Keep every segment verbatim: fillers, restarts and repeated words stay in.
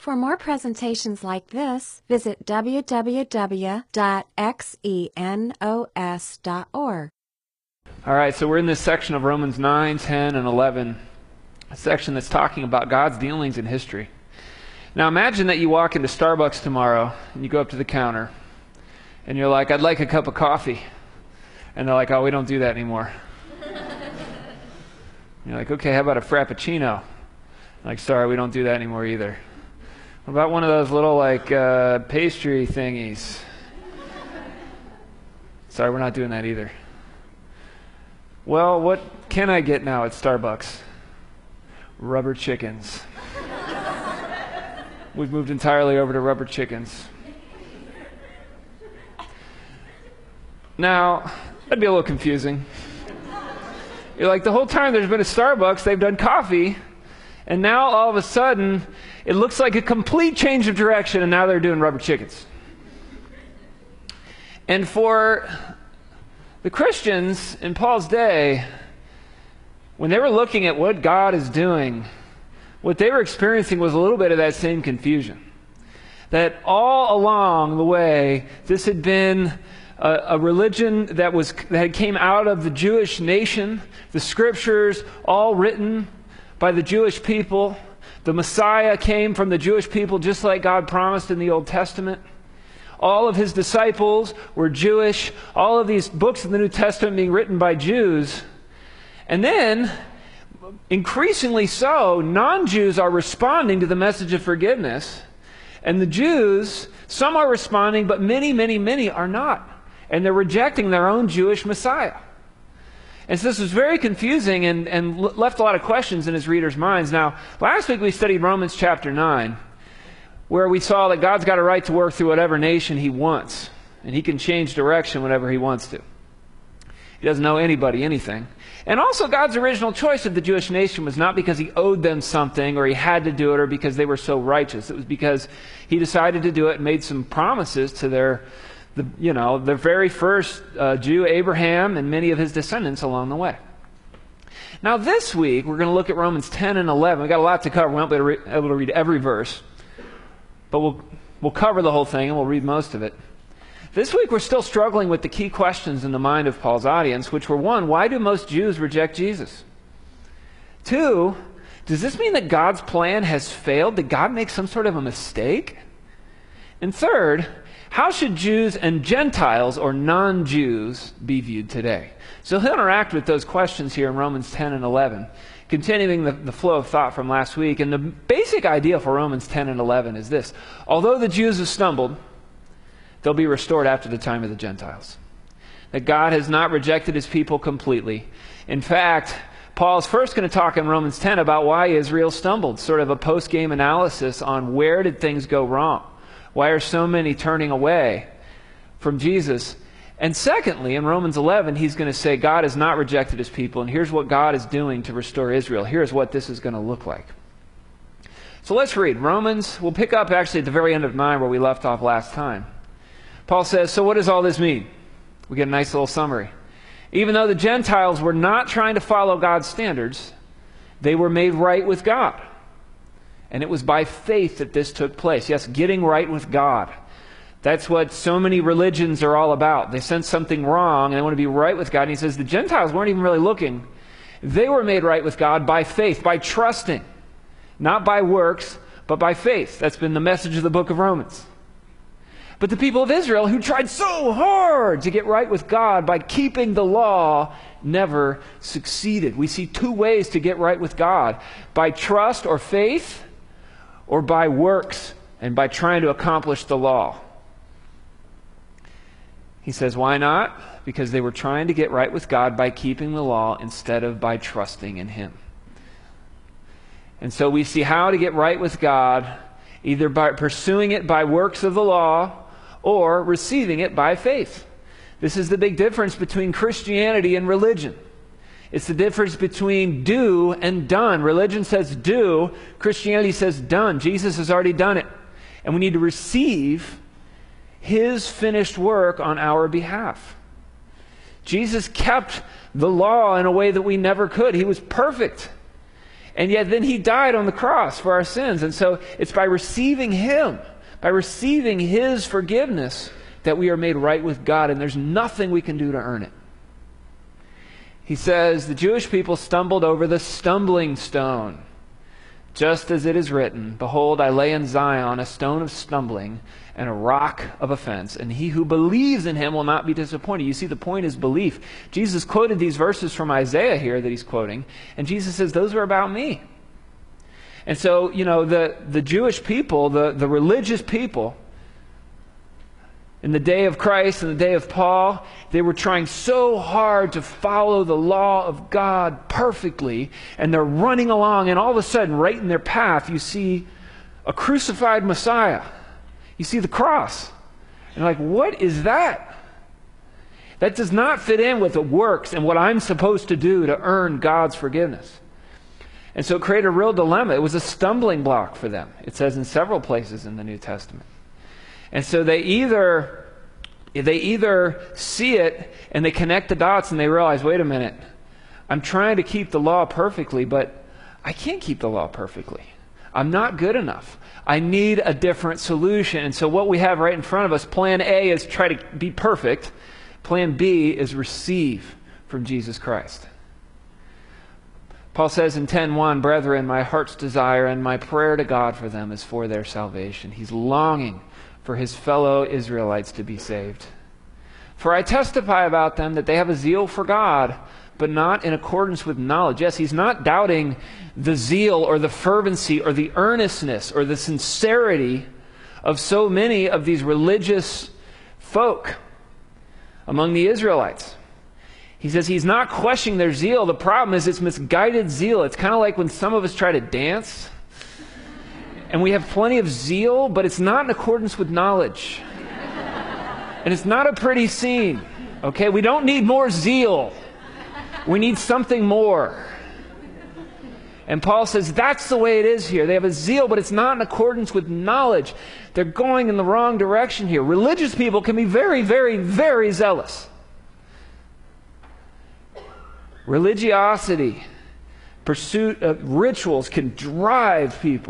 For more presentations like this, visit w w w dot xenos dot org. All right, so we're in this section of Romans nine, ten, and eleven, a section that's talking about God's dealings in history. Now imagine that you walk into Starbucks tomorrow, and you go up to the counter, and you're like, I'd like a cup of coffee. And they're like, oh, we don't do that anymore. You're like, okay, how about a Frappuccino? Like, sorry, we don't do that anymore either. What about one of those little, like, uh, pastry thingies? Sorry, we're not doing that either. Well, what can I get now at Starbucks? Rubber chickens. We've moved entirely over to rubber chickens. Now, that'd be a little confusing. You're like, the whole time there's been a Starbucks, they've done coffee, and now all of a sudden, it looks like a complete change of direction, and now they're doing rubber chickens. And for the Christians in Paul's day, when they were looking at what God is doing, what they were experiencing was a little bit of that same confusion. That all along the way, this had been a, a religion that was that came out of the Jewish nation, the scriptures all written by the Jewish people. The Messiah came from the Jewish people just like God promised in the Old Testament. All of his disciples were Jewish. All of these books in the New Testament being written by Jews. And then, increasingly so, non-Jews are responding to the message of forgiveness. And the Jews, some are responding, but many, many, many are not. And they're rejecting their own Jewish Messiah. And so this was very confusing and, and left a lot of questions in his readers' minds. Now, last week we studied Romans chapter nine, where we saw that God's got a right to work through whatever nation he wants. And he can change direction whenever he wants to. He doesn't owe anybody anything. And also God's original choice of the Jewish nation was not because he owed them something or he had to do it or because they were so righteous. It was because he decided to do it and made some promises to their, the, you know, the very first uh, Jew, Abraham, and many of his descendants along the way. Now this week, we're going to look at Romans ten and eleven. We've got a lot to cover. We won't be able to, re- able to read every verse. But we'll, we'll cover the whole thing and we'll read most of it. This week we're still struggling with the key questions in the mind of Paul's audience, which were one, why do most Jews reject Jesus? Two, does this mean that God's plan has failed? Did God make some sort of a mistake? And third, how should Jews and Gentiles or non-Jews be viewed today? So he'll interact with those questions here in Romans ten and eleven, continuing the, the flow of thought from last week. And the basic idea for Romans ten and eleven is this. Although the Jews have stumbled, they'll be restored after the time of the Gentiles. That God has not rejected his people completely. In fact, Paul's first going to talk in Romans ten about why Israel stumbled, sort of a post-game analysis on where did things go wrong. Why are so many turning away from Jesus? And secondly, in Romans eleven, he's going to say God has not rejected his people, and here's what God is doing to restore Israel. Here's what this is going to look like. So let's read. Romans, we'll pick up actually at the very end of nine where we left off last time. Paul says, so what does all this mean? We get a nice little summary. Even though the Gentiles were not trying to follow God's standards, they were made right with God. And it was by faith that this took place. Yes, getting right with God. That's what so many religions are all about. They sense something wrong and they want to be right with God. And he says the Gentiles weren't even really looking. They were made right with God by faith, by trusting. Not by works, but by faith. That's been the message of the book of Romans. But the people of Israel, who tried so hard to get right with God by keeping the law, never succeeded. We see two ways to get right with God. By trust or faith, or by works and by trying to accomplish the law. He says, why not? Because they were trying to get right with God by keeping the law instead of by trusting in him. And so we see how to get right with God, either by pursuing it by works of the law or receiving it by faith. This is the big difference between Christianity and religion. It's the difference between do and done. Religion says do. Christianity says done. Jesus has already done it. And we need to receive his finished work on our behalf. Jesus kept the law in a way that we never could. He was perfect. And yet then he died on the cross for our sins. And so it's by receiving him, by receiving his forgiveness, that we are made right with God, and there's nothing we can do to earn it. He says, the Jewish people stumbled over the stumbling stone, just as it is written, behold, I lay in Zion a stone of stumbling and a rock of offense, and he who believes in him will not be disappointed. You see, the point is belief. Jesus quoted these verses from Isaiah here that he's quoting, and Jesus says, those are about me. And so, you know, the, the Jewish people, the, the religious people, in the day of Christ and the day of Paul, they were trying so hard to follow the law of God perfectly, and they're running along, and all of a sudden, right in their path, you see a crucified Messiah. You see the cross. And you're like, what is that? That does not fit in with the works and what I'm supposed to do to earn God's forgiveness. And so it created a real dilemma. It was a stumbling block for them. It says in several places in the New Testament. And so they either they either see it and they connect the dots and they realize, wait a minute, I'm trying to keep the law perfectly, but I can't keep the law perfectly. I'm not good enough. I need a different solution. And so what we have right in front of us, plan A is try to be perfect. Plan B is receive from Jesus Christ. Paul says in ten one, brethren, my heart's desire and my prayer to God for them is for their salvation. He's longing for his fellow Israelites to be saved. For I testify about them that they have a zeal for God, but not in accordance with knowledge. Yes, he's not doubting the zeal or the fervency or the earnestness or the sincerity of so many of these religious folk among the Israelites. He says he's not questioning their zeal. The problem is it's misguided zeal. It's kind of like when some of us try to dance, and we have plenty of zeal, but it's not in accordance with knowledge. And it's not a pretty scene, okay? We don't need more zeal. We need something more. And Paul says that's the way it is here. They have a zeal, but it's not in accordance with knowledge. They're going in the wrong direction here. Religious people can be very, very, very zealous. Religiosity, pursuit of rituals can drive people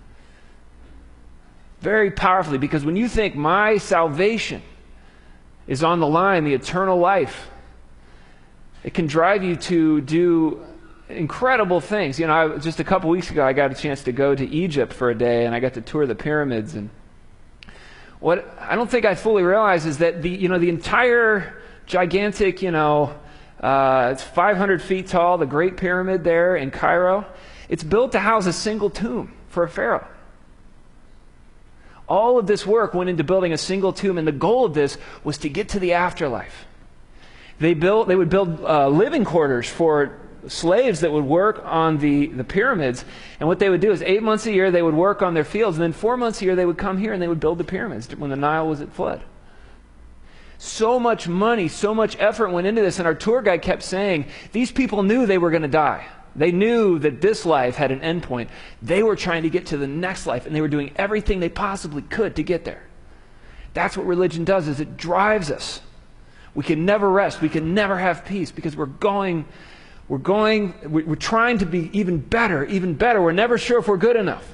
very powerfully, because when you think my salvation is on the line, the eternal life, it can drive you to do incredible things. You know, I, just a couple weeks ago, I got a chance to go to Egypt for a day, and I got to tour the pyramids. And what I don't think I fully realized is that the you know the entire gigantic, you know, uh, it's five hundred feet tall, the Great Pyramid there in Cairo, it's built to house a single tomb for a pharaoh. All of this work went into building a single tomb, and the goal of this was to get to the afterlife. They built, they would build uh, living quarters for slaves that would work on the, the pyramids. And what they would do is eight months a year they would work on their fields, and then four months a year they would come here and they would build the pyramids when the Nile was at flood. So much money, so much effort went into this, and our tour guide kept saying, these people knew they were going to die. They knew that this life had an end point. They were trying to get to the next life, and they were doing everything they possibly could to get there. That's what religion does, is it drives us. We can never rest. We can never have peace, because we're going, we're going, we're trying to be even better, even better. We're never sure if we're good enough.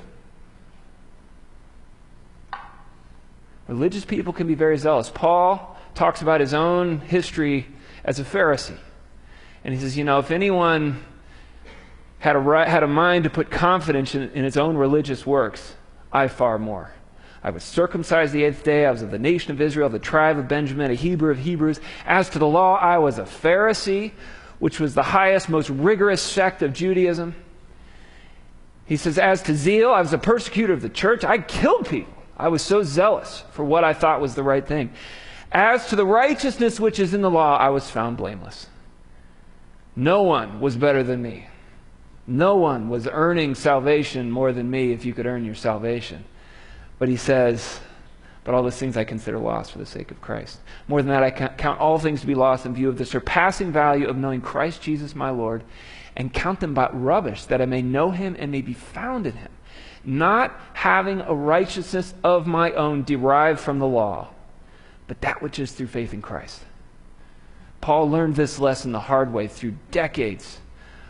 Religious people can be very zealous. Paul talks about his own history as a Pharisee. And he says, you know, if anyone had a, had a mind to put confidence in, in its own religious works, I far more. I was circumcised the eighth day. I was of the nation of Israel, of the tribe of Benjamin, a Hebrew of Hebrews. As to the law, I was a Pharisee, which was the highest, most rigorous sect of Judaism. He says, as to zeal, I was a persecutor of the church. I killed people. I was so zealous for what I thought was the right thing. As to the righteousness which is in the law, I was found blameless. No one was better than me. No one was earning salvation more than me, if you could earn your salvation. But he says, but all those things I consider lost for the sake of Christ. More than that, I count all things to be lost in view of the surpassing value of knowing Christ Jesus my Lord, and count them but rubbish, that I may know him and may be found in him, not having a righteousness of my own derived from the law, but that which is through faith in Christ. Paul learned this lesson the hard way through decades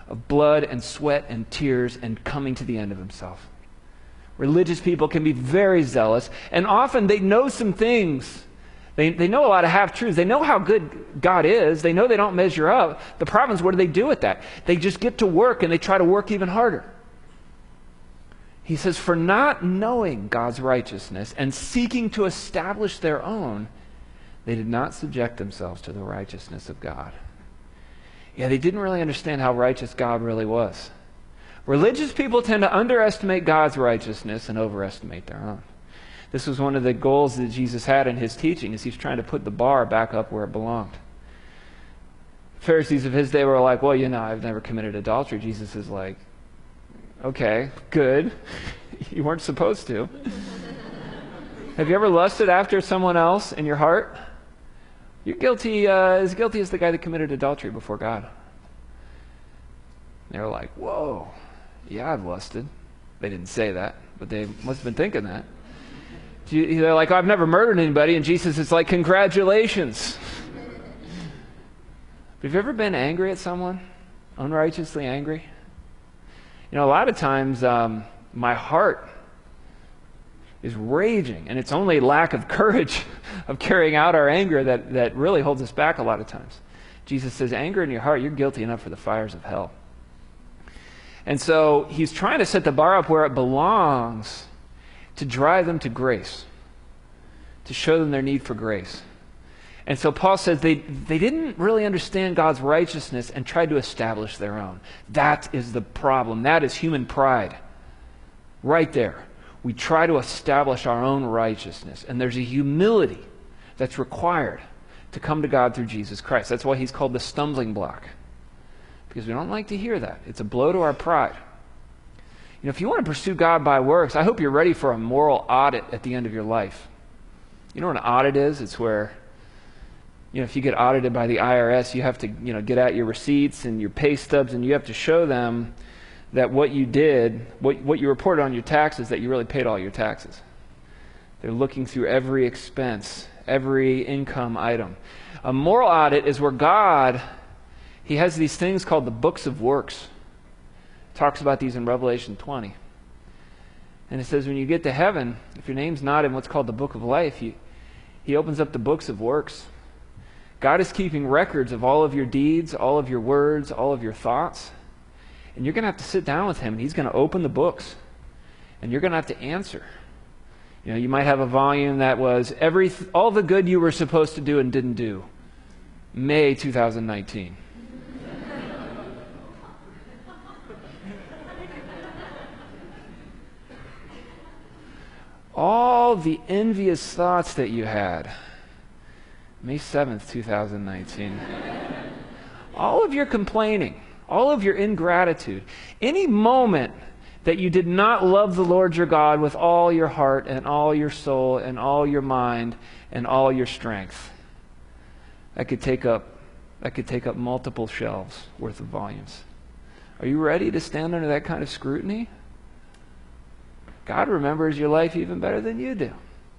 of blood and sweat and tears and coming to the end of himself. Religious people can be very zealous, and often they know some things. They, they know a lot of half-truths. They know how good God is. They know they don't measure up. The problem is, what do they do with that? They just get to work, and they try to work even harder. He says, for not knowing God's righteousness and seeking to establish their own, they did not subject themselves to the righteousness of God. Yeah, they didn't really understand how righteous God really was. Religious people tend to underestimate God's righteousness and overestimate their own. This was one of the goals that Jesus had in his teaching, is he's trying to put the bar back up where it belonged. Pharisees of his day were like, well, you know, I've never committed adultery. Jesus is like, okay, good. You weren't supposed to. Have you ever lusted after someone else in your heart? You're guilty, uh, as guilty as the guy that committed adultery before God. They were like, whoa, yeah, I've lusted. They didn't say that, but they must have been thinking that. They're like, oh, I've never murdered anybody, and Jesus is like, congratulations. Have you ever been angry at someone? Unrighteously angry? You know, a lot of times um, my heart is raging, and it's only lack of courage of carrying out our anger that, that really holds us back a lot of times. Jesus says, anger in your heart, you're guilty enough for the fires of hell. And so he's trying to set the bar up where it belongs to drive them to grace, to show them their need for grace. And so Paul says they, they didn't really understand God's righteousness and tried to establish their own. That is the problem. That is human pride. Right there. We try to establish our own righteousness. And there's a humility that's required to come to God through Jesus Christ. That's why he's called the stumbling block. Because we don't like to hear that. It's a blow to our pride. You know, if you want to pursue God by works, I hope you're ready for a moral audit at the end of your life. You know what an audit is? It's where, you know, if you get audited by the I R S, you have to, you know, get out your receipts and your pay stubs, and you have to show them that what you did, what, what you reported on your taxes, that you really paid all your taxes. They're looking through every expense, every income item. A moral audit is where God, he has these things called the books of works. Talks about these in Revelation twenty. And it says when you get to heaven, if your name's not in what's called the book of life, he, he opens up the books of works. God is keeping records of all of your deeds, all of your words, all of your thoughts. And you're going to have to sit down with him, and he's going to open the books. And you're going to have to answer. You know, you might have a volume that was every all the good you were supposed to do and didn't do. May two thousand nineteen. All the envious thoughts that you had. May seventh, two thousand nineteen. All of your complaining, all of your ingratitude, any moment that you did not love the Lord your God with all your heart and all your soul and all your mind and all your strength, that could take up that could take up multiple shelves worth of volumes. Are you ready to stand under that kind of scrutiny? God remembers your life even better than you do.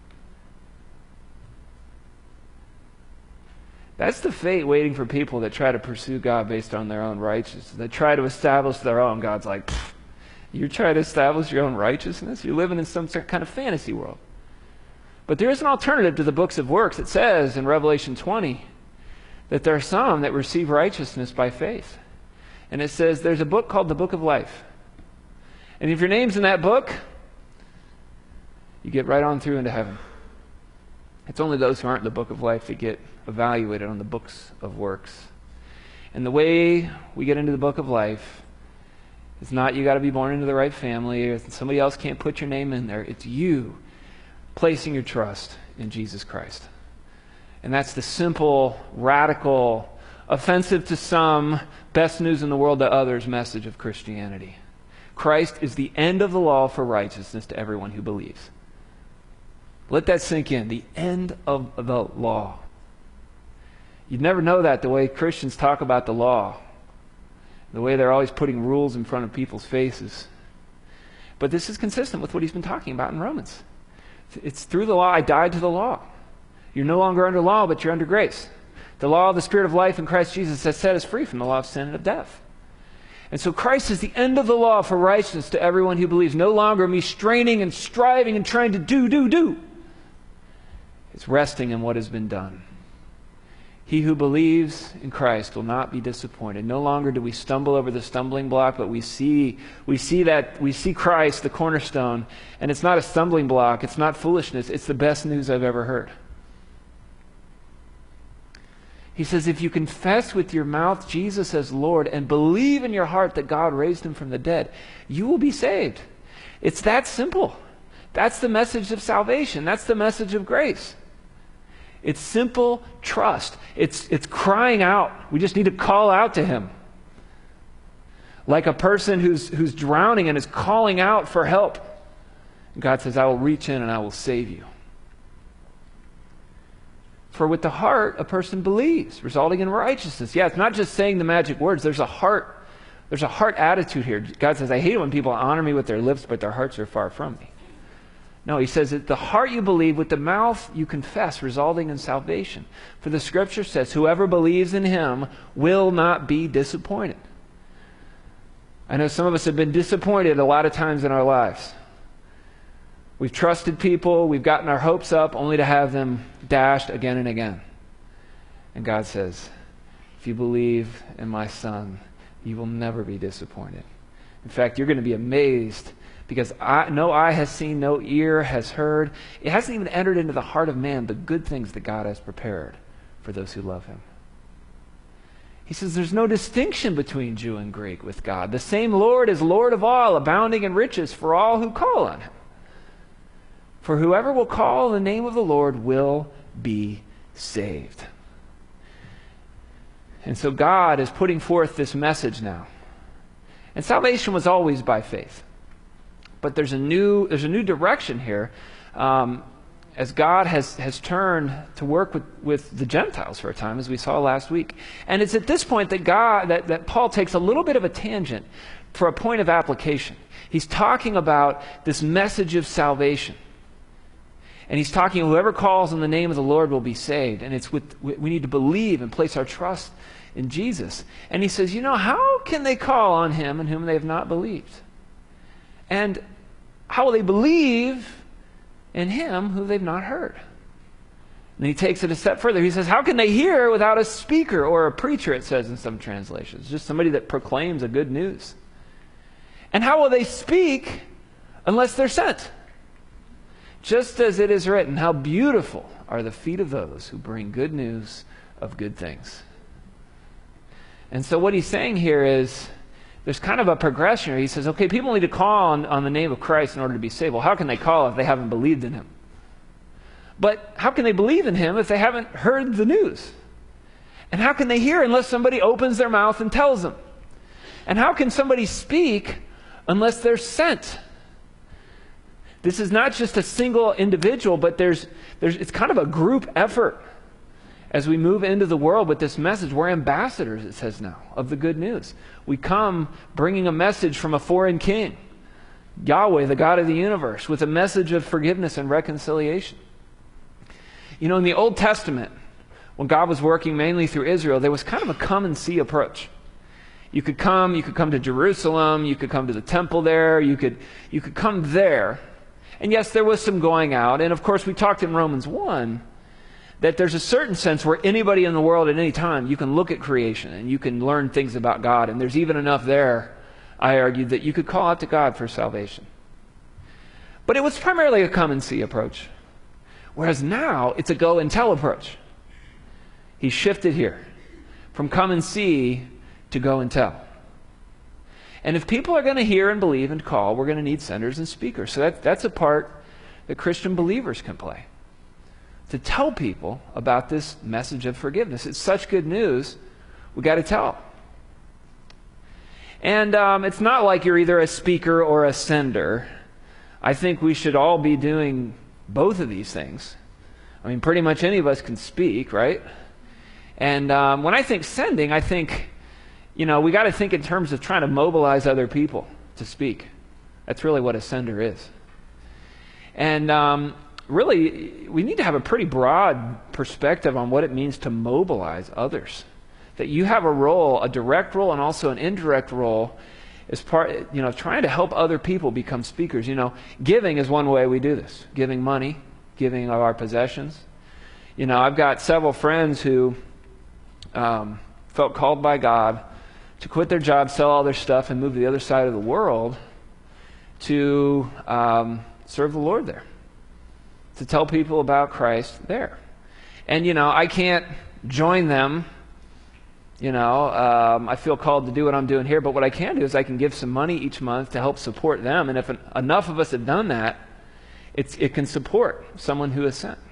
That's the fate waiting for people that try to pursue God based on their own righteousness. That try to establish their own. God's like, you're trying to establish your own righteousness? You're living in some kind of fantasy world. But there is an alternative to the books of works. It says in Revelation twenty that there are some that receive righteousness by faith. And it says there's a book called the Book of Life. And if your name's in that book, you get right on through into heaven. It's only those who aren't in the book of life that get evaluated on the books of works. And the way we get into the book of life is not you got to be born into the right family or somebody else can't put your name in there. It's you placing your trust in Jesus Christ. And that's the simple, radical, offensive to some, best news in the world to others message of Christianity. Christ is the end of the law for righteousness to everyone who believes. Let that sink in. The end of the law. You'd never know that the way Christians talk about the law. The way they're always putting rules in front of people's faces. But this is consistent with what he's been talking about in Romans. It's through the law, I died to the law. You're no longer under law, but you're under grace. The law of the Spirit of life in Christ Jesus has set us free from the law of sin and of death. And so Christ is the end of the law for righteousness to everyone who believes. No longer me straining and striving and trying to do, do, do. It's resting in what has been done. He who believes in Christ will not be disappointed. No longer do we stumble over the stumbling block, but we see we see that we see Christ, the cornerstone, and it's not a stumbling block, it's not foolishness, it's the best news I've ever heard. He says, if you confess with your mouth Jesus as Lord and believe in your heart that God raised him from the dead, you will be saved. It's that simple. That's the message of salvation. That's the message of grace. It's simple trust. It's, it's crying out. We just need to call out to him. Like a person who's, who's drowning and is calling out for help. God says, I will reach in and I will save you. For with the heart, a person believes, resulting in righteousness. Yeah, it's not just saying the magic words. There's a heart, there's a heart attitude here. God says, I hate it when people honor me with their lips, but their hearts are far from me. No, he says that the heart you believe, with the mouth you confess, resulting in salvation. For the scripture says, whoever believes in him will not be disappointed. I know some of us have been disappointed a lot of times in our lives. We've trusted people, we've gotten our hopes up, only to have them dashed again and again. And God says, if you believe in my Son, you will never be disappointed. In fact, you're going to be amazed, because I, no eye has seen, no ear has heard. It hasn't even entered into the heart of man the good things that God has prepared for those who love him. He says there's no distinction between Jew and Greek with God. The same Lord is Lord of all, abounding in riches for all who call on him. For whoever will call on the name of the Lord will be saved. And so God is putting forth this message now. And salvation was always by faith. But there's a new there's a new direction here, um, as God has, has turned to work with, with the Gentiles for a time, as we saw last week. And it's at this point that God that, that Paul takes a little bit of a tangent for a point of application. He's talking about this message of salvation. And he's talking, whoever calls on the name of the Lord will be saved. And it's with we need to believe and place our trust in Jesus. And he says, you know, how can they call on him in whom they have not believed? And how will they believe in him who they've not heard? And he takes it a step further. He says, how can they hear without a speaker or a preacher, it says in some translations. Just somebody that proclaims a good news. And how will they speak unless they're sent? Just as it is written, how beautiful are the feet of those who bring good news of good things. And so what he's saying here is, there's kind of a progression here. He says, okay, people need to call on, on the name of Christ in order to be saved. Well, how can they call if they haven't believed in him? But how can they believe in him if they haven't heard the news? And how can they hear unless somebody opens their mouth and tells them? And how can somebody speak unless they're sent? This is not just a single individual, but there's, there's, it's kind of a group effort. As we move into the world with this message, we're ambassadors, it says now, of the good news. We come bringing a message from a foreign king, Yahweh, the God of the universe, with a message of forgiveness and reconciliation. You know, in the Old Testament, when God was working mainly through Israel, there was kind of a come and see approach. You could come, you could come to Jerusalem, you could come to the temple there, you could, you could come there. And yes, there was some going out. And of course, we talked in Romans one, that there's a certain sense where anybody in the world at any time, you can look at creation and you can learn things about God. And there's even enough there, I argued, that you could call out to God for salvation. But it was primarily a come and see approach. Whereas now, it's a go and tell approach. He shifted here from come and see to go and tell. And if people are going to hear and believe and call, we're going to need senders and speakers. So that, that's a part that Christian believers can play. To tell people about this message of forgiveness. It's such good news, we got to tell. And um, it's not like you're either a speaker or a sender. I think we should all be doing both of these things. I mean, pretty much any of us can speak, right? And um, when I think sending, I think, you know, we got to think in terms of trying to mobilize other people to speak. That's really what a sender is. And um, really, we need to have a pretty broad perspective on what it means to mobilize others that you have a role, a direct role and also an indirect role as part, you know, trying to help other people become speakers. You know, giving is one way we do this. Giving money, giving of our possessions. You know, I've got several friends who um, felt called by God to quit their job, sell all their stuff, and move to the other side of the world to um, serve the Lord there, to tell people about Christ there. And, you know, I can't join them. You know, um, I feel called to do what I'm doing here, but what I can do is I can give some money each month to help support them. And if an, enough of us have done that, it's, it can support someone who is sent.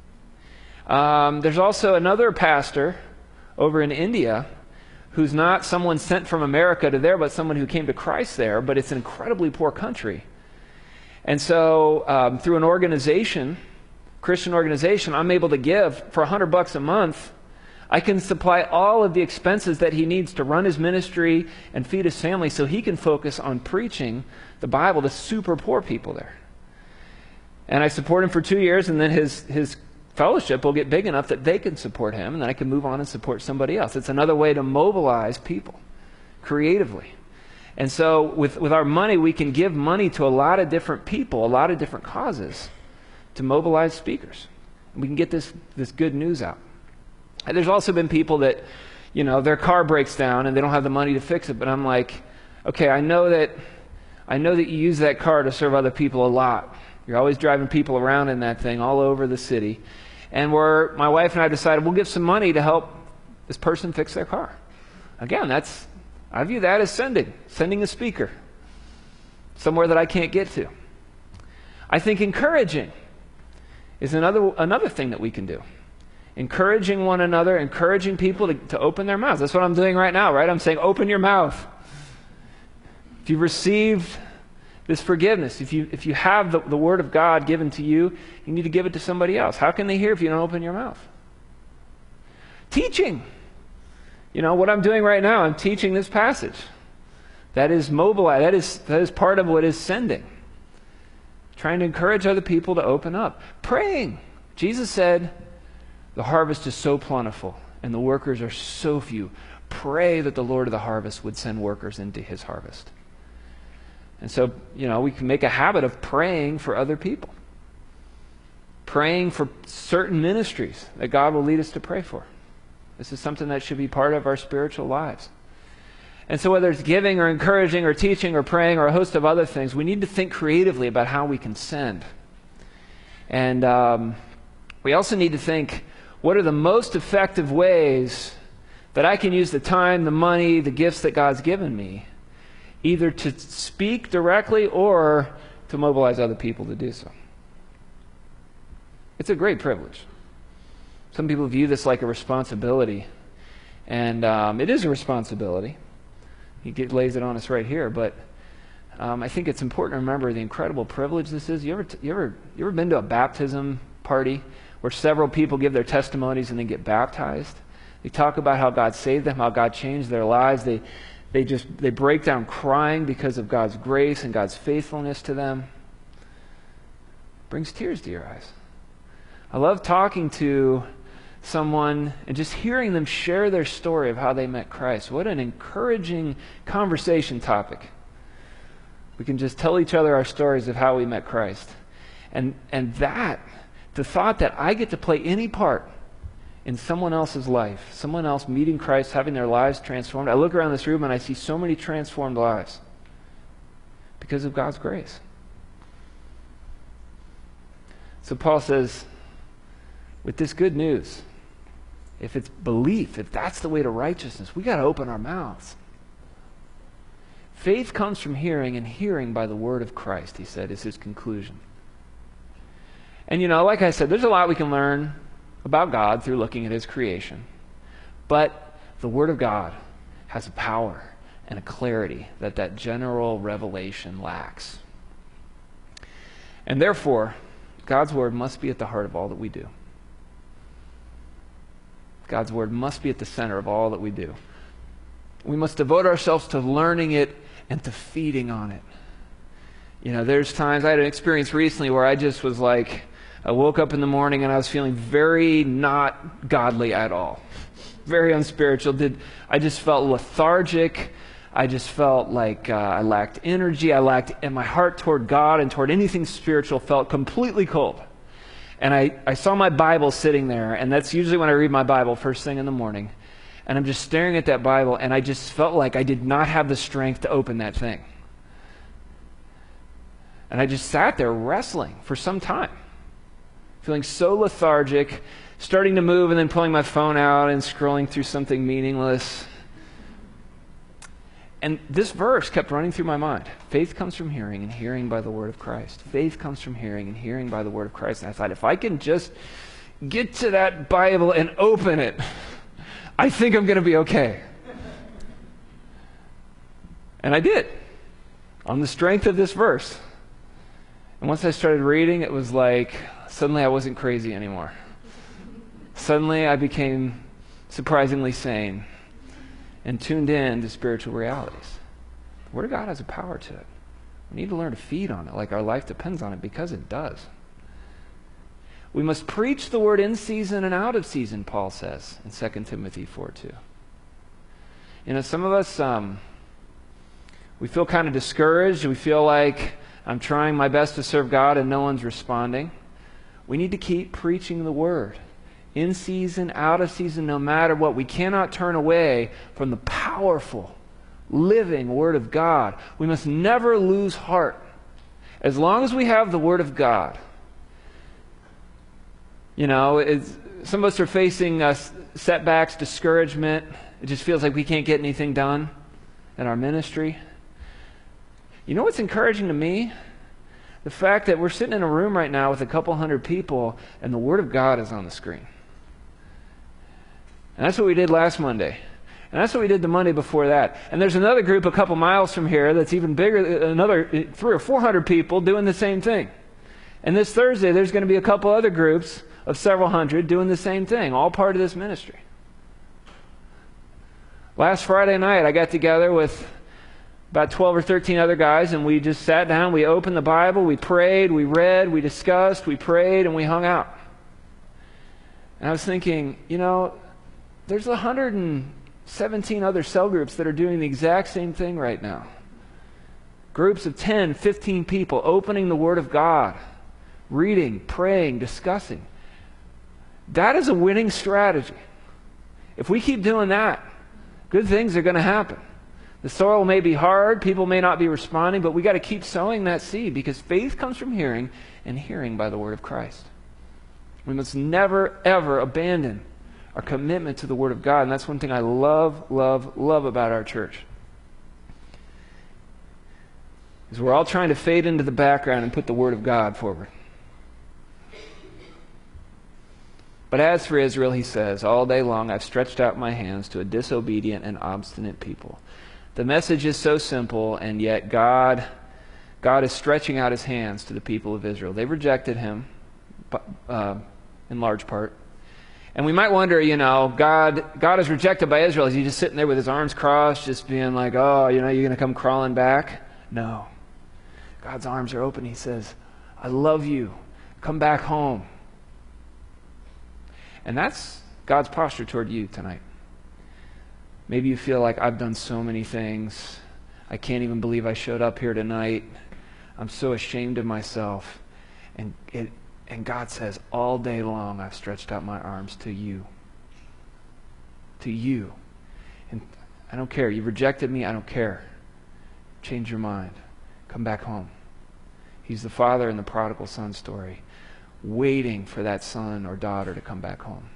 Um, there's also another pastor over in India who's not someone sent from America to there, but someone who came to Christ there, but it's an incredibly poor country. And so um, through an organization, Christian organization, I'm able to give for a hundred bucks a month. I can supply all of the expenses that he needs to run his ministry and feed his family so he can focus on preaching the Bible to super poor people there. And I support him for two years, and then his, his fellowship will get big enough that they can support him, and then I can move on and support somebody else. It's another way to mobilize people creatively. And so with, with our money, we can give money to a lot of different people, a lot of different causes to mobilize speakers. We can get this, this good news out. And there's also been people that, you know, their car breaks down and they don't have the money to fix it, but I'm like, okay, I know that I know that you use that car to serve other people a lot. You're always driving people around in that thing all over the city. And we're, my wife and I decided we'll give some money to help this person fix their car. Again, that's, I view that as sending, sending a speaker somewhere that I can't get to. I think encouraging is another another thing that we can do. Encouraging one another, encouraging people to, to open their mouths. That's what I'm doing right now, right? I'm saying, open your mouth. If you've received this forgiveness, if you if you have the, the Word of God given to you, you need to give it to somebody else. How can they hear if you don't open your mouth? Teaching. You know, what I'm doing right now, I'm teaching this passage. That is mobilize. That is, that is part of what is sending. Trying to encourage other people to open up. Praying. Jesus said, the harvest is so plentiful and the workers are so few. Pray that the Lord of the harvest would send workers into his harvest. And so, you know, we can make a habit of praying for other people. Praying for certain ministries that God will lead us to pray for. This is something that should be part of our spiritual lives. And so whether it's giving or encouraging or teaching or praying or a host of other things, we need to think creatively about how we can send. And um, we also need to think, what are the most effective ways that I can use the time, the money, the gifts that God's given me, either to speak directly or to mobilize other people to do so? It's a great privilege. Some people view this like a responsibility, and um, it is a responsibility. He get, lays it on us right here, but um, I think it's important to remember the incredible privilege this is. You ever, you ever, you ever been to a baptism party where several people give their testimonies and then get baptized? They talk about how God saved them, how God changed their lives. They, they just they break down crying because of God's grace and God's faithfulness to them. It brings tears to your eyes. I love talking to someone and just hearing them share their story of how they met Christ. What an encouraging conversation topic. We can just tell each other our stories of how we met Christ. And and that, the thought that I get to play any part in someone else's life, someone else meeting Christ, having their lives transformed. I look around this room and I see so many transformed lives because of God's grace. So Paul says, with this good news, if it's belief, if that's the way to righteousness, we got to open our mouths. Faith comes from hearing, and hearing by the word of Christ, he said, is his conclusion. And you know, like I said, there's a lot we can learn about God through looking at his creation. But the word of God has a power and a clarity that that general revelation lacks. And therefore, God's word must be at the heart of all that we do. God's word must be at the center of all that we do. We must devote ourselves to learning it and to feeding on it. You know, there's times, I had an experience recently where I just was like, I woke up in the morning and I was feeling very not godly at all. very unspiritual. Did I just felt lethargic. I just felt like uh, I lacked energy. I lacked, and my heart toward God and toward anything spiritual felt completely cold. And I, I saw my Bible sitting there, and that's usually when I read my Bible first thing in the morning. And I'm just staring at that Bible, and I just felt like I did not have the strength to open that thing. And I just sat there wrestling for some time, feeling so lethargic, starting to move and then pulling my phone out and scrolling through something meaningless. And this verse kept running through my mind. Faith comes from hearing, and hearing by the word of Christ. Faith comes from hearing, and hearing by the word of Christ. And I thought, if I can just get to that Bible and open it, I think I'm going to be okay. And I did, on the strength of this verse. And once I started reading, it was like, suddenly I wasn't crazy anymore. Suddenly I became surprisingly sane and tuned in to spiritual realities. The Word of God has a power to it. We need to learn to feed on it like our life depends on it, because it does. We must preach the Word in season and out of season, Paul says in Second Timothy four two. You know, some of us, um, we feel kind of discouraged. We feel like I'm trying my best to serve God and no one's responding. We need to keep preaching the Word. In season, out of season, no matter what. We cannot turn away from the powerful, living Word of God. We must never lose heart. As long as we have the Word of God. You know, it's, some of us are facing uh, setbacks, discouragement. It just feels like we can't get anything done in our ministry. You know what's encouraging to me? The fact that we're sitting in a room right now with a couple hundred people and the Word of God is on the screen. And that's what we did last Monday. And that's what we did the Monday before that. And there's another group a couple miles from here that's even bigger, another three or four hundred people doing the same thing. And this Thursday, there's going to be a couple other groups of several hundred doing the same thing, all part of this ministry. Last Friday night, I got together with about twelve or thirteen other guys, and we just sat down, we opened the Bible, we prayed, we read, we discussed, we prayed, and we hung out. And I was thinking, you know, there's one hundred seventeen other cell groups that are doing the exact same thing right now. Groups of ten, fifteen people opening the Word of God, reading, praying, discussing. That is a winning strategy. If we keep doing that, good things are going to happen. The soil may be hard, people may not be responding, but we got to keep sowing that seed, because faith comes from hearing, and hearing by the Word of Christ. We must never, ever abandon our commitment to the Word of God, and that's one thing I love, love, love about our church. Is we're all trying to fade into the background and put the Word of God forward. But as for Israel, he says, all day long I've stretched out my hands to a disobedient and obstinate people. The message is so simple, and yet God, God is stretching out his hands to the people of Israel. They rejected him, uh, in large part. And we might wonder, you know, God, God is rejected by Israel. Is he just sitting there with his arms crossed, just being like, oh, you know, you're going to come crawling back? No. God's arms are open. He says, I love you. Come back home. And that's God's posture toward you tonight. Maybe you feel like, I've done so many things. I can't even believe I showed up here tonight. I'm so ashamed of myself. And it, and God says, all day long I've stretched out my arms to you. To you. And I don't care. You rejected me. I don't care. Change your mind. Come back home. He's the father in the prodigal son story, waiting for that son or daughter to come back home.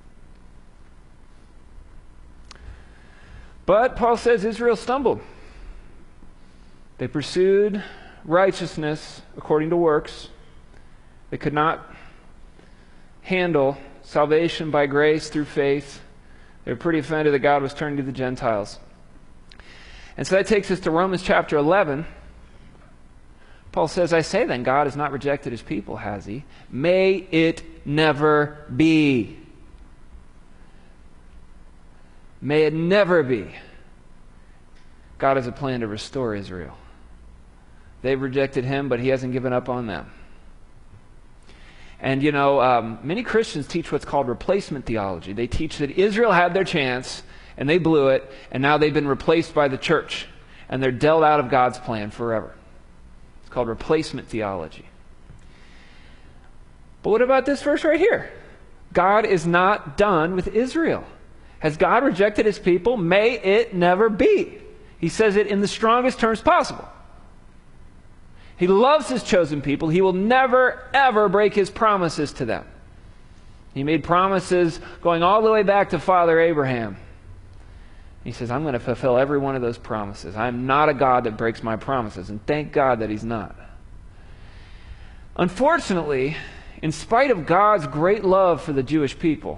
But Paul says Israel stumbled. They pursued righteousness according to works. They could not handle salvation by grace through faith. They were pretty offended that God was turning to the Gentiles. And so that takes us to Romans chapter eleven. Paul says, I say then, God has not rejected his people, has he? May it never be. May it never be. God has a plan to restore Israel. They've rejected him, but he hasn't given up on them. And, you know, um, many Christians teach what's called replacement theology. They teach that Israel had their chance, and they blew it, and now they've been replaced by the church, and they're dealt out of God's plan forever. It's called replacement theology. But what about this verse right here? God is not done with Israel. Has God rejected his people? May it never be. He says it in the strongest terms possible. He loves his chosen people. He will never, ever break his promises to them. He made promises going all the way back to Father Abraham. He says, I'm going to fulfill every one of those promises. I'm not a God that breaks my promises, and thank God that he's not. Unfortunately, in spite of God's great love for the Jewish people,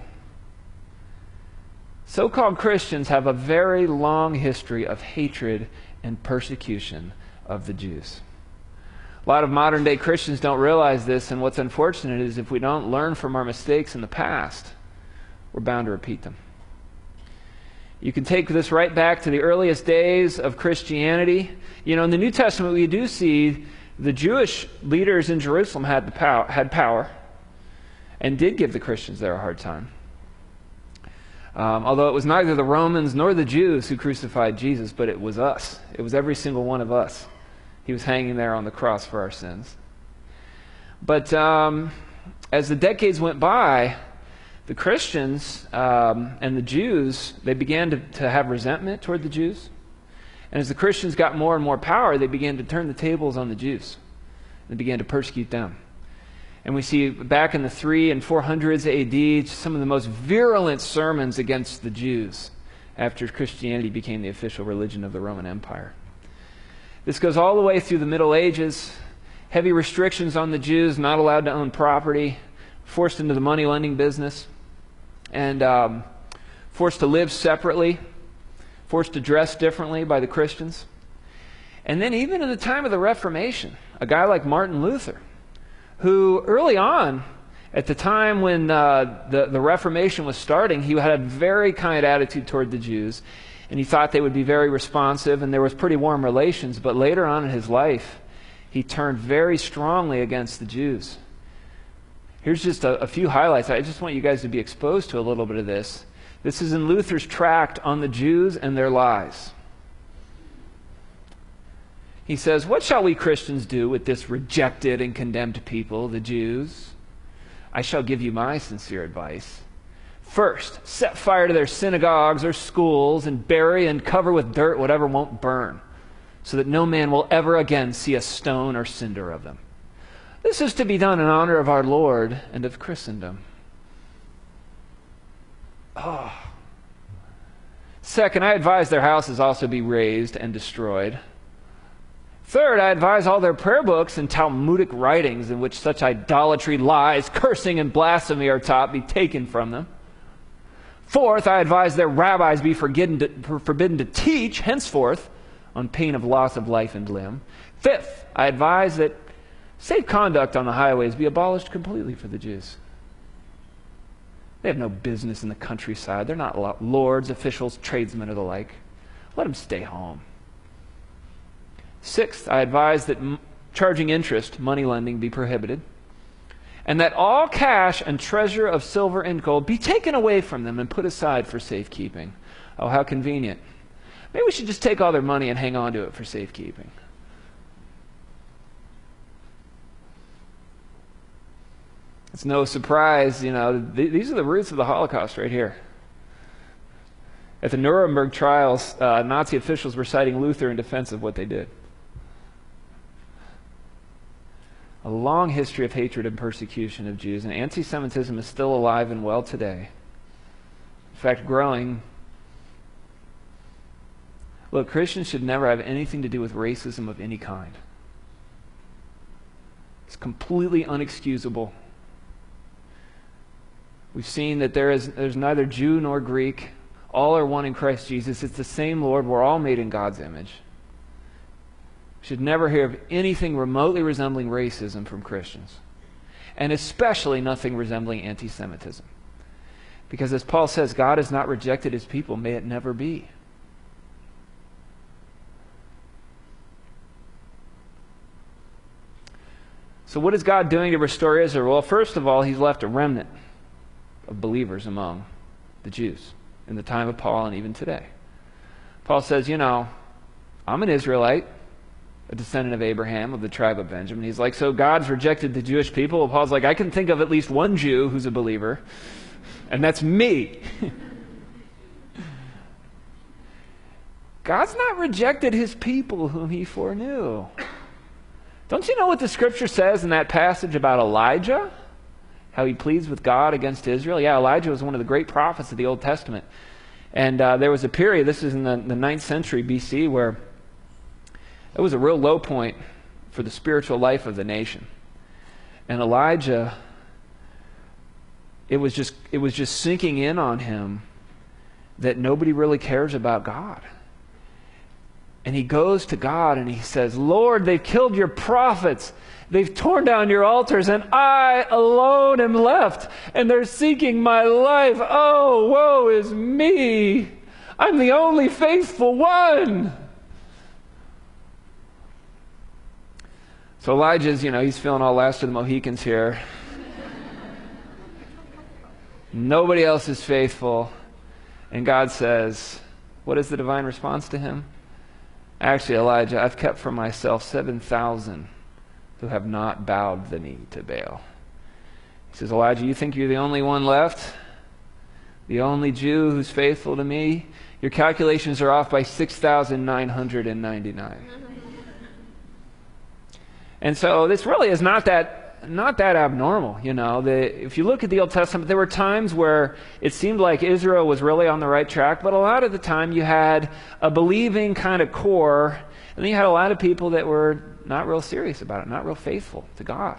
so-called Christians have a very long history of hatred and persecution of the Jews. A lot of modern-day Christians don't realize this, and what's unfortunate is if we don't learn from our mistakes in the past, we're bound to repeat them. You can take this right back to the earliest days of Christianity. You know, in the New Testament, we do see the Jewish leaders in Jerusalem had, the pow- had power and did give the Christians there a hard time. Um, although it was neither the Romans nor the Jews who crucified Jesus, but it was us. It was every single one of us. He was hanging there on the cross for our sins. But um, as the decades went by, the Christians um, and the Jews, they began to, to have resentment toward the Jews. And as the Christians got more and more power, they began to turn the tables on the Jews. They began to persecute them. And we see back in the three and four hundreds A D some of the most virulent sermons against the Jews after Christianity became the official religion of the Roman Empire. This goes all the way through the Middle Ages. Heavy restrictions on the Jews, not allowed to own property, forced into the money lending business, and um, forced to live separately, forced to dress differently by the Christians. And then even in the time of the Reformation, a guy like Martin Luther, who early on, at the time when uh, the, the Reformation was starting, he had a very kind attitude toward the Jews, and he thought they would be very responsive, and there was pretty warm relations. But later on in his life, he turned very strongly against the Jews. Here's just a, a few highlights. I just want you guys to be exposed to a little bit of this. This is in Luther's tract on the Jews and their lies. He says, "What shall we Christians do with this rejected and condemned people, the Jews? I shall give you my sincere advice. First, set fire to their synagogues or schools and bury and cover with dirt whatever won't burn, so that no man will ever again see a stone or cinder of them. This is to be done in honor of our Lord and of Christendom." Oh. Second, I advise their houses also be razed and destroyed. Third, I advise all their prayer books and Talmudic writings in which such idolatry, lies, cursing, and blasphemy are taught be taken from them. Fourth, I advise their rabbis be forbidden to, forbidden to teach henceforth on pain of loss of life and limb. Fifth, I advise that safe conduct on the highways be abolished completely for the Jews. They have no business in the countryside. They're not lords, officials, tradesmen, or the like. Let them stay home. Sixth, I advise that m- charging interest, money lending, be prohibited, and that all cash and treasure of silver and gold be taken away from them and put aside for safekeeping. Oh, how convenient. Maybe we should just take all their money and hang on to it for safekeeping. It's no surprise, you know, th- these are the roots of the Holocaust right here. At the Nuremberg trials, uh, Nazi officials were citing Luther in defense of what they did. A long history of hatred and persecution of Jews, and anti-Semitism is still alive and well today. In fact, growing. Look, Christians should never have anything to do with racism of any kind. It's completely unexcusable. We've seen that there is there's neither Jew nor Greek. All are one in Christ Jesus. It's the same Lord. We're all made in God's image. Should never hear of anything remotely resembling racism from Christians, and especially nothing resembling anti-Semitism. Because as Paul says, God has not rejected his people, may it never be. So So what is God doing to restore Israel? Well, first of all, he's left a remnant of believers among the Jews in the time of Paul and even today. Paul says, you know, I'm an Israelite, a descendant of Abraham, of the tribe of Benjamin. He's like, so God's rejected the Jewish people? Well, Paul's like, I can think of at least one Jew who's a believer, and that's me. God's not rejected his people whom he foreknew. Don't you know what the scripture says in that passage about Elijah? How he pleads with God against Israel? Yeah, Elijah was one of the great prophets of the Old Testament. And uh, there was a period, this is in the, the ninth century B C, where it was a real low point for the spiritual life of the nation. And Elijah, it was just it was just sinking in on him that nobody really cares about God. And he goes to God and he says, Lord, they've killed your prophets. They've torn down your altars, and I alone am left, and they're seeking my life. Oh, woe is me. I'm the only faithful one. So Elijah's, you know, he's feeling all last of the Mohicans here. Nobody else is faithful. And God says, what is the divine response to him? Actually, Elijah, I've kept for myself seven thousand who have not bowed the knee to Baal. He says, Elijah, you think you're the only one left? The only Jew who's faithful to me? Your calculations are off by six thousand nine hundred ninety-nine. And so this really is not that not that abnormal, you know. The, if you look at the Old Testament, there were times where it seemed like Israel was really on the right track, but a lot of the time you had a believing kind of core, and then you had a lot of people that were not real serious about it, not real faithful to God.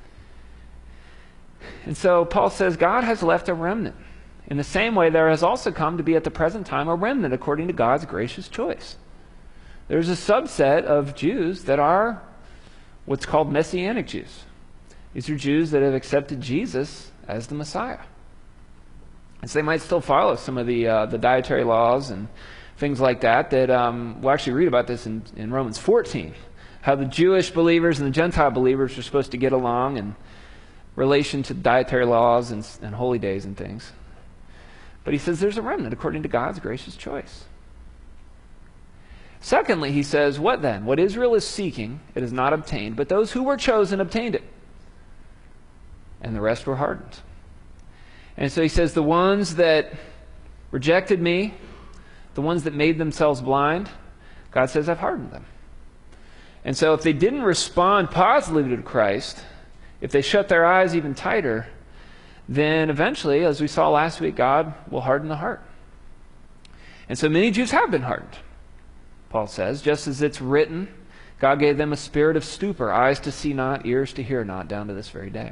And so Paul says God has left a remnant. In the same way, there has also come to be at the present time a remnant according to God's gracious choice. There's a subset of Jews that are what's called Messianic Jews. These are Jews that have accepted Jesus as the Messiah. And so they might still follow some of the uh, the dietary laws and things like that. That um, we'll actually read about this in, in Romans fourteen, how the Jewish believers and the Gentile believers are supposed to get along in relation to dietary laws and, and holy days and things. But he says there's a remnant according to God's gracious choice. Secondly, he says, what then? What Israel is seeking, it is not obtained, but those who were chosen obtained it. And the rest were hardened. And so he says, the ones that rejected me, the ones that made themselves blind, God says, I've hardened them. And so if they didn't respond positively to Christ, if they shut their eyes even tighter, then eventually, as we saw last week, God will harden the heart. And so many Jews have been hardened, Paul says, just as it's written, God gave them a spirit of stupor, eyes to see not, ears to hear not, down to this very day.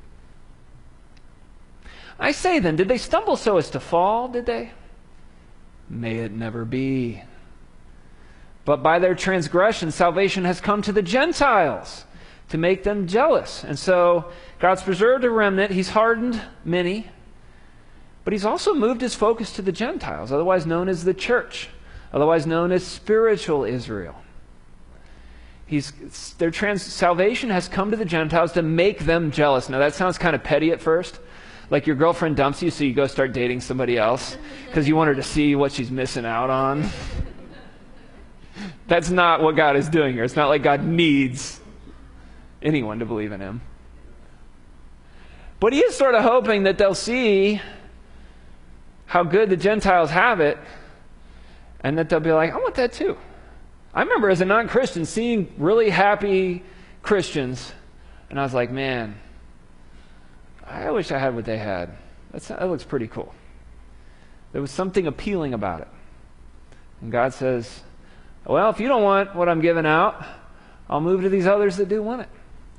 I say then, did they stumble so as to fall, did they? May it never be. But by their transgression, salvation has come to the Gentiles to make them jealous. And so God's preserved a remnant. He's hardened many. But he's also moved his focus to the Gentiles, otherwise known as the church, otherwise known as spiritual Israel. He's, their trans, salvation has come to the Gentiles to make them jealous. Now that sounds kind of petty at first. Like your girlfriend dumps you, so you go start dating somebody else because you want her to see what she's missing out on. That's not what God is doing here. It's not like God needs anyone to believe in him. But he is sort of hoping that they'll see how good the Gentiles have it, and that they'll be like, I want that too. I remember as a non-Christian seeing really happy Christians, and I was like, man, I wish I had what they had. That's, that looks pretty cool. There was something appealing about it. And God says, well, if you don't want what I'm giving out, I'll move to these others that do want it.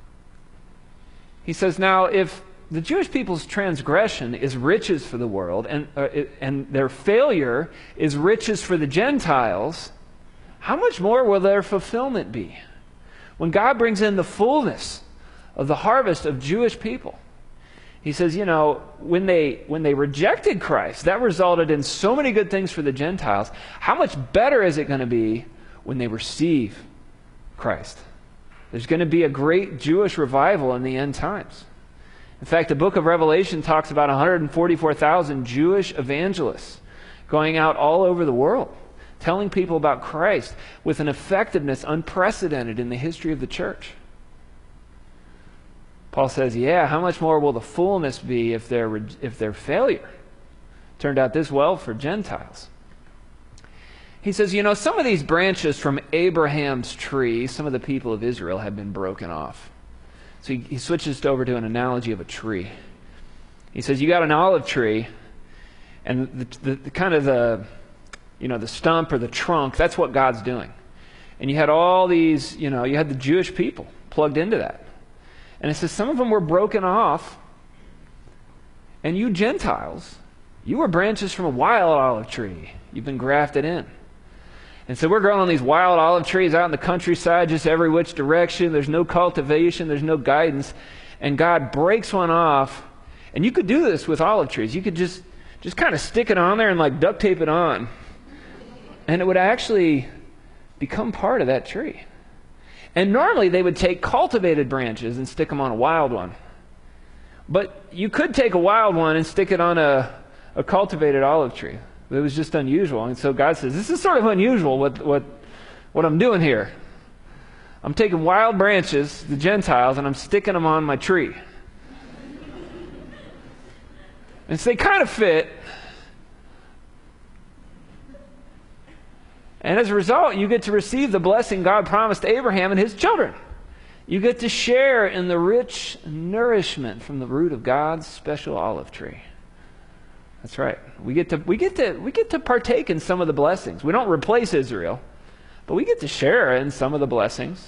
He says, now, if the Jewish people's transgression is riches for the world, and, uh, and their failure is riches for the Gentiles, how much more will their fulfillment be? When God brings in the fullness of the harvest of Jewish people, he says, you know, when they when they rejected Christ, that resulted in so many good things for the Gentiles. How much better is it going to be when they receive Christ? There's going to be a great Jewish revival in the end times. In fact, the book of Revelation talks about one hundred forty-four thousand Jewish evangelists going out all over the world, telling people about Christ with an effectiveness unprecedented in the history of the church. Paul says, yeah, how much more will the fullness be if their, if their failure turned out this well for Gentiles? He says, you know, some of these branches from Abraham's tree, some of the people of Israel have been broken off. So he, he switches over to an analogy of a tree. He says, you got an olive tree, and the, the, the kind of the, you know, the stump or the trunk, that's what God's doing. And you had all these, you know, you had the Jewish people plugged into that. And it says some of them were broken off, and you Gentiles, you were branches from a wild olive tree. You've been grafted in. And so we're growing on these wild olive trees out in the countryside, just every which direction. There's no cultivation, there's no guidance. And God breaks one off. And you could do this with olive trees. You could just, just kind of stick it on there and like duct tape it on. And it would actually become part of that tree. And normally they would take cultivated branches and stick them on a wild one. But you could take a wild one and stick it on a, a cultivated olive tree. It was just unusual. And so God says, this is sort of unusual what, what, what I'm doing here. I'm taking wild branches, the Gentiles, and I'm sticking them on my tree. And so they kind of fit. And as a result, you get to receive the blessing God promised to Abraham and his children. You get to share in the rich nourishment from the root of God's special olive tree. That's right. We get to we get to we get to partake in some of the blessings. We don't replace Israel, but we get to share in some of the blessings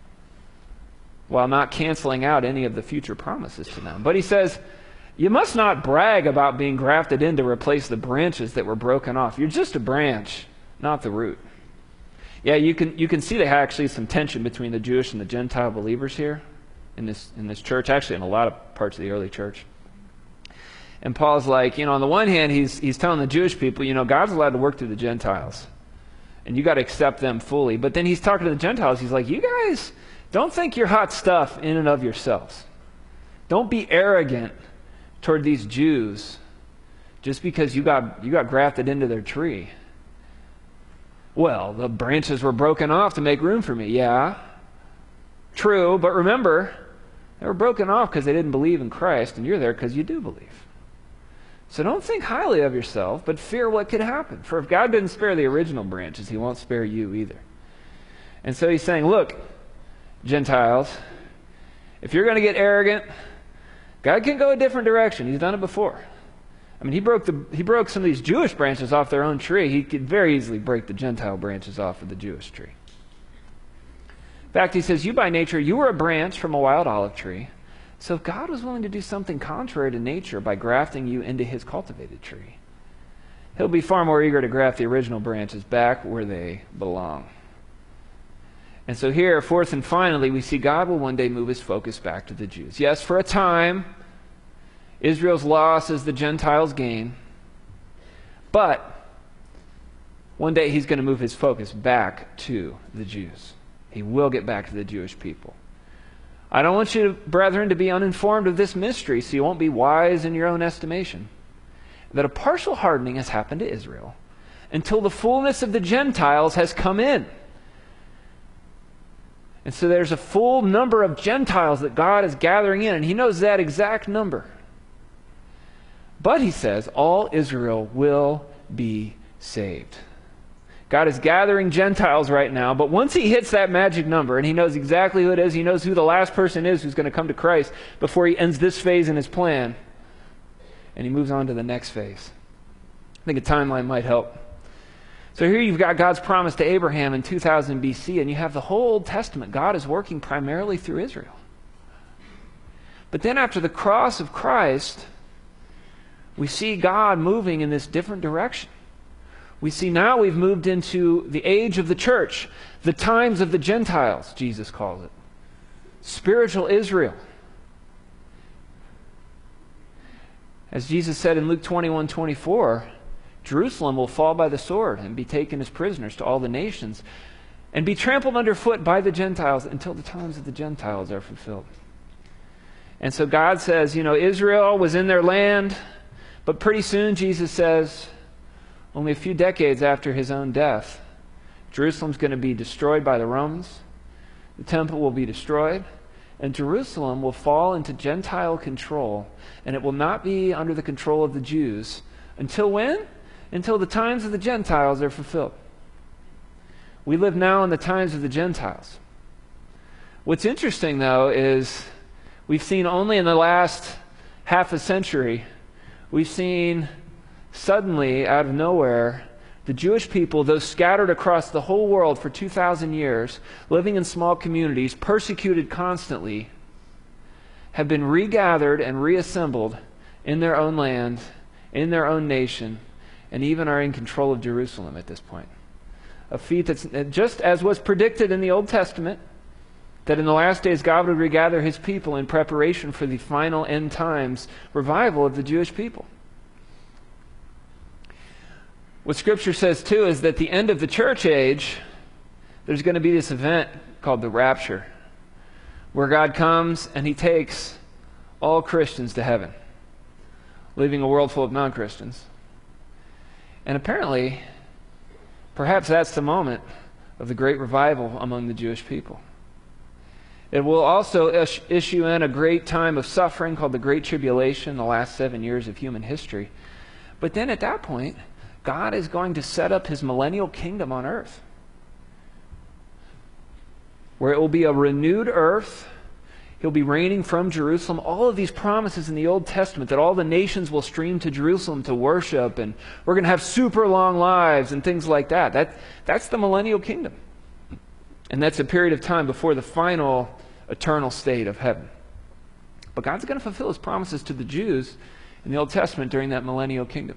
while not canceling out any of the future promises to them. But he says, you must not brag about being grafted in to replace the branches that were broken off. You're just a branch, not the root. Yeah, you can you can see there's actually some tension between the Jewish and the Gentile believers here in this in this church, actually in a lot of parts of the early church. And Paul's like, you know, on the one hand, he's he's telling the Jewish people, you know, God's allowed to work through the Gentiles. And you got to accept them fully. But then he's talking to the Gentiles. He's like, you guys don't think you're hot stuff in and of yourselves. Don't be arrogant toward these Jews just because you got you got grafted into their tree. Well, the branches were broken off to make room for me. Yeah, true. But remember, they were broken off because they didn't believe in Christ, and you're there because you do believe. So don't think highly of yourself, but fear what could happen. For if God didn't spare the original branches, he won't spare you either. And so he's saying, look, Gentiles, if you're going to get arrogant, God can go a different direction. He's done it before. I mean, he broke the he broke some of these Jewish branches off their own tree. He could very easily break the Gentile branches off of the Jewish tree. In fact, he says, you by nature, you were a branch from a wild olive tree. So if God was willing to do something contrary to nature by grafting you into his cultivated tree, he'll be far more eager to graft the original branches back where they belong. And so here, fourth and finally, we see God will one day move his focus back to the Jews. Yes, for a time, Israel's loss is the Gentiles' gain. But one day he's going to move his focus back to the Jews. He will get back to the Jewish people. I don't want you, brethren, to be uninformed of this mystery, so you won't be wise in your own estimation, that a partial hardening has happened to Israel until the fullness of the Gentiles has come in. And so there's a full number of Gentiles that God is gathering in, and he knows that exact number. But he says, all Israel will be saved. God is gathering Gentiles right now, but once he hits that magic number, and he knows exactly who it is, he knows who the last person is who's going to come to Christ before he ends this phase in his plan, and he moves on to the next phase. I think a timeline might help. So here you've got God's promise to Abraham in two thousand B C, and you have the whole Old Testament. God is working primarily through Israel. But then after the cross of Christ, we see God moving in this different direction. We see now we've moved into the age of the church, the times of the Gentiles, Jesus calls it. Spiritual Israel. As Jesus said in Luke twenty-one twenty-four, Jerusalem will fall by the sword and be taken as prisoners to all the nations. and be trampled underfoot by the Gentiles until the times of the Gentiles are fulfilled. And so God says, you know, Israel was in their land, but pretty soon, Jesus says, only a few decades after his own death, Jerusalem's going to be destroyed by the Romans. The temple will be destroyed, and Jerusalem will fall into Gentile control, and it will not be under the control of the Jews until when? Until the times of the Gentiles are fulfilled. We live now in the times of the Gentiles. What's interesting, though, is we've seen only in the last half a century, we've seen suddenly, out of nowhere, the Jewish people, those scattered across the whole world for two thousand years, living in small communities, persecuted constantly, have been regathered and reassembled in their own land, in their own nation, and even are in control of Jerusalem at this point. A feat that's just as was predicted in the Old Testament, that in the last days God would regather his people in preparation for the final end times revival of the Jewish people. What Scripture says, too, is that the end of the church age, there's going to be this event called the rapture, where God comes and he takes all Christians to heaven, leaving a world full of non-Christians. And apparently, perhaps that's the moment of the great revival among the Jewish people. It will also is- issue in a great time of suffering called the Great Tribulation, the last seven years of human history. But then at that point, God is going to set up his millennial kingdom on earth, where it will be a renewed earth. He'll be reigning from Jerusalem. All of these promises in the Old Testament that all the nations will stream to Jerusalem to worship, and we're going to have super long lives and things like that. That that's the millennial kingdom. And that's a period of time before the final eternal state of heaven. But God's going to fulfill his promises to the Jews in the Old Testament during that millennial kingdom.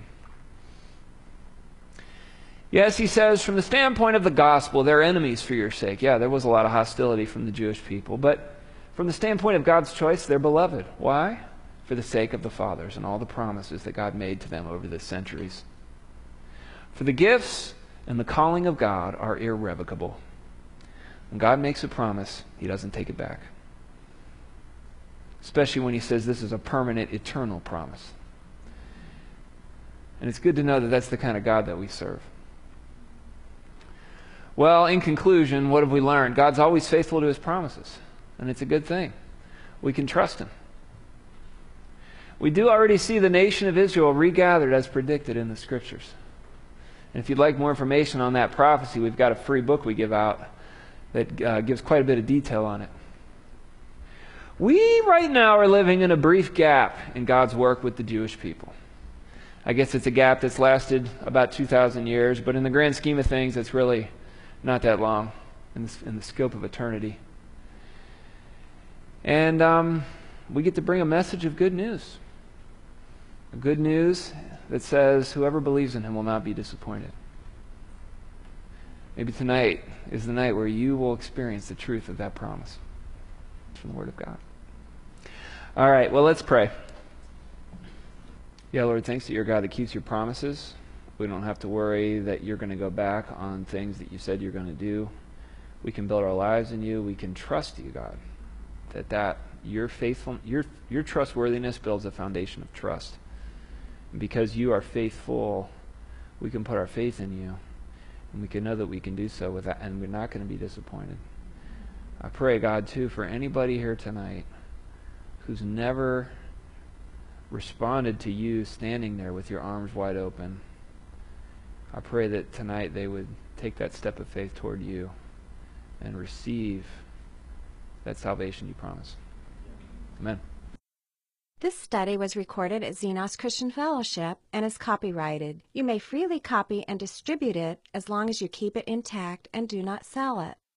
Yes, he says, from the standpoint of the gospel, they're enemies for your sake. Yeah, there was a lot of hostility from the Jewish people. But from the standpoint of God's choice, they're beloved. Why? For the sake of the fathers and all the promises that God made to them over the centuries. For the gifts and the calling of God are irrevocable. When God makes a promise, he doesn't take it back. Especially when he says this is a permanent, eternal promise. And it's good to know that that's the kind of God that we serve. Well, in conclusion, what have we learned? God's always faithful to his promises, and it's a good thing. We can trust him. We do already see the nation of Israel regathered as predicted in the Scriptures. And if you'd like more information on that prophecy, we've got a free book we give out that uh, gives quite a bit of detail on it. We right now are living in a brief gap in God's work with the Jewish people. I guess it's a gap that's lasted about two thousand years, but in the grand scheme of things, it's really not that long in the, in the scope of eternity. And um, we get to bring a message of good news. Good news that says whoever believes in him will not be disappointed. Maybe tonight is the night where you will experience the truth of that promise from the Word of God. All right, well, let's pray. Yeah, Lord, thanks that you're a God that keeps your promises. We don't have to worry that you're going to go back on things that you said you're going to do. We can build our lives in you. We can trust you, God, that that your faithful, your your trustworthiness builds a foundation of trust. And because you are faithful, we can put our faith in you, and we can know that we can do so with that, and we're not going to be disappointed. I pray, God, too, for anybody here tonight who's never responded to you standing there with your arms wide open. I pray that tonight they would take that step of faith toward you and receive that salvation you promise. Amen. This study was recorded at Xenos Christian Fellowship and is copyrighted. You may freely copy and distribute it as long as you keep it intact and do not sell it.